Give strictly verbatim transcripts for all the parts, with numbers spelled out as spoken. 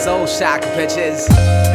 Soul Shock, bitches.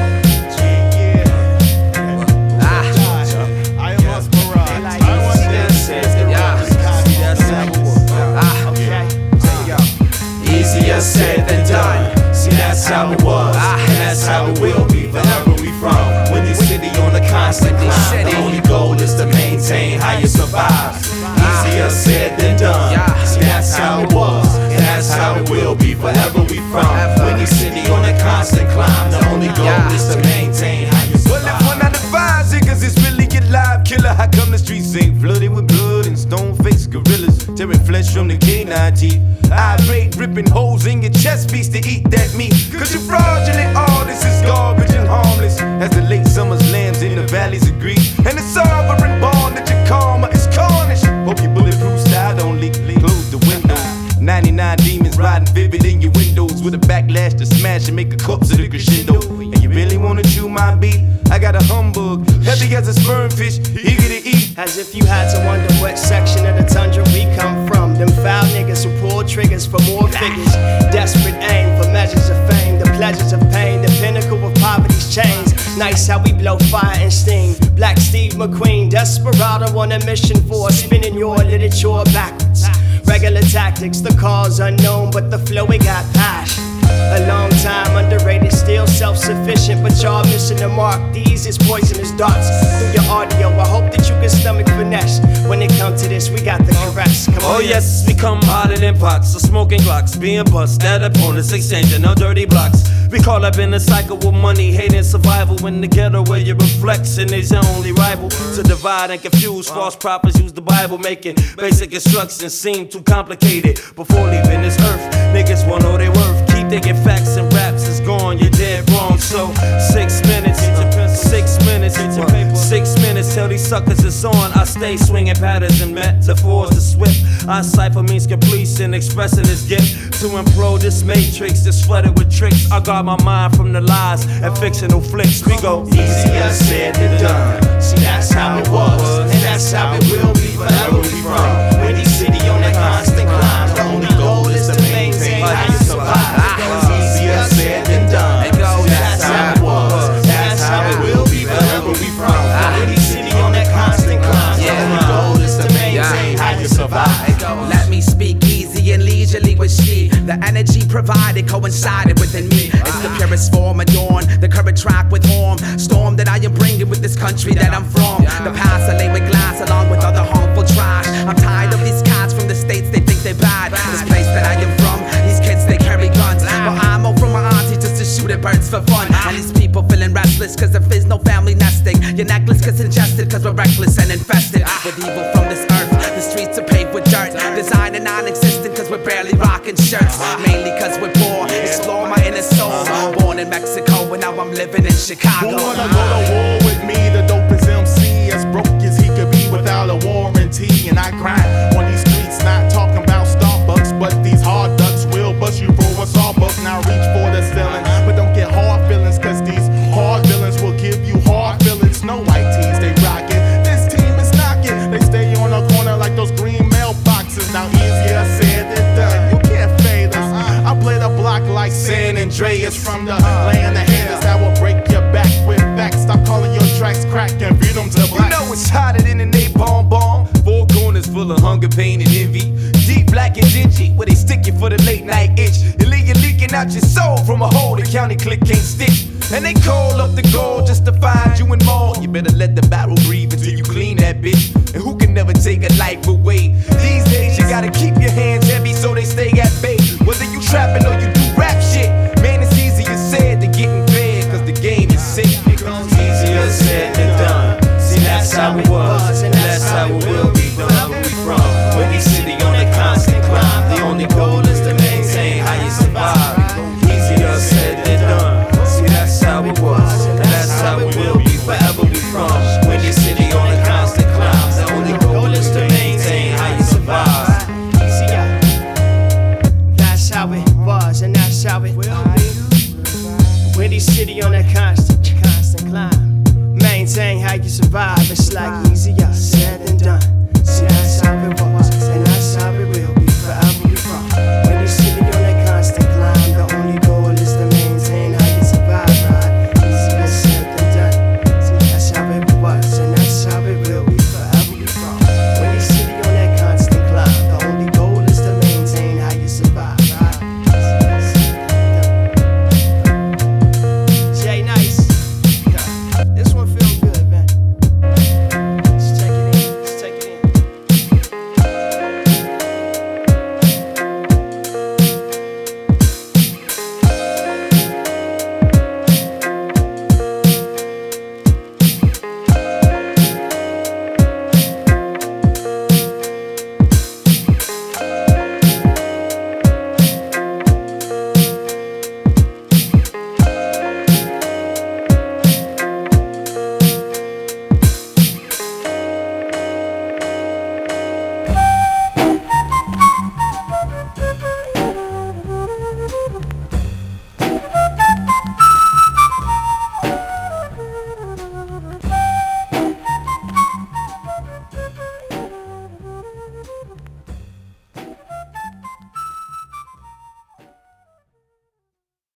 Easier said than done. See, that's how it was, and that's how it will be wherever we from. When the city on a constant climb, the only goal is to maintain how you survive. Easier said than done. See, that's how it was, and that's how it will be wherever we from. When the city on a constant climb, the only goal is to maintain how you survive. Well, if one out of five niggas is really a live killer, how come the streets ain't flooded with blood and stone-faced gorillas tearing flesh from the canine teeth? Irate, ripping holes in your chest piece to eat that meat. Cause you're fraudulent, all this is garbage and harmless. As the late summer's lambs in the valleys agree. And the sovereign bond that your karma is carnage. Hope your bulletproof style don't leak, close the window. ninety-nine demons riding vivid in your windows with a backlash to smash and make a corpse of the crescendo. And you really wanna chew my beat? I got a humbug, heavy as a sperm fish, eager to eat. As if you had to wonder what section of the tundra we come from. Them foul niggas who pull triggers for more figures. Desperate aim for measures of fame. The pleasures of pain, the pinnacle of poverty's chains. Nice how we blow fire and steam. Black Steve McQueen, desperado on a mission for spinning your literature backwards. Regular tactics, the cause unknown, but the flow we got passion. A long time underrated, still self-sufficient, but y'all missing the mark. These is poisonous darts through your audio. I hope that you can stomach finesse. When it comes to this, we got the caress. Come Oh on, yes, we come hotter than pots, so smoking glocks, being bust at opponents, exchanging no dirty blocks. We caught up in a cycle with money, hating survival. In the ghetto where your reflection is your only rival. To divide and confuse, false prophets use the Bible, making basic instructions seem too complicated. Before leaving this earth, niggas want all they worth. Keep thinking facts and raps is gone, you're dead wrong. So six minutes, six minutes, six minutes till these suckers is on. I stay swinging patterns and metaphors to swift. I cipher means completion, expressing this gift to implode this matrix that's flooded with tricks. I got my mind from the lies and fictional flicks. We go easier said than done. See, that's how it was, and that's how it will be wherever we from. When the city on a constant climb, the only goal is to maintain how you survive. Easier said than done. See, that's how it was, that's how it will be wherever we from. When the city on a constant climb, the only goal is to maintain how you survive. Let me speak easy and leisurely with she. The energy provided coincided within me. It's the purest form adorned, the current track with horn. Storm that I am bringing with this country that I'm from. The past I lay with glass along with other harmful trash. I'm tired of these cats from the states, they think they're bad. This place that I am from, these kids they carry guns. But I'm over my auntie just to shoot at birds for fun. And these people feeling restless cause there is no family nesting. Your necklace gets ingested cause we're reckless and infested with evil from this earth. The streets are paved with dirt, designed and non-existent cause we're barely rocking shirts. Mainly cause we're poor, explore my inner soul. Born in Mexico and now I'm living in Chicago. Who wanna go to war with me? The dopest M C, as broke as he could be without a warranty. And I grind on these streets, not talking about Starbucks, but these hard ducks will bust you for a sawbuck. Now reach for the ceiling, but don't get hard feelings, cause these hard villains will give you hard feelings. No white tees, they rockin', this team is knocking. They stay on the corner like those green mailboxes. Now easier said than done, you can't fade us. I play the block like San Andreas, from the land of haters that will break your back with facts. Stop calling your tracks crack and beat them to black. You know it's hotter than a napalm bomb. Four corners full of hunger, pain, and envy. Deep, black, and dingy, where they stick you for the late night itch. You leave you leaking out your soul from a hole the county click can't stitch. And they call up the gold just to find you and more. You better let the barrel breathe until you clean that bitch. And who can never take a life away? These days you gotta keep your hands heavy so they stay at bay. Whether you trapping or you do rap shit, man, it's easier said than getting fed, cause the game is sick. Easier said than done. See, that's how it was, and that's how it will be wherever we from. When the city on a constant climb, the only goal is to maintain how you survive. Easier said than done. See, that's how it was, and that's how it will be wherever we from. When the city on a constant climb, the only goal is to maintain how you survive. that's how it was, and that's how it will be. Windy City on a constant, constant climb. Maintain how you survive, it's like easier said than done.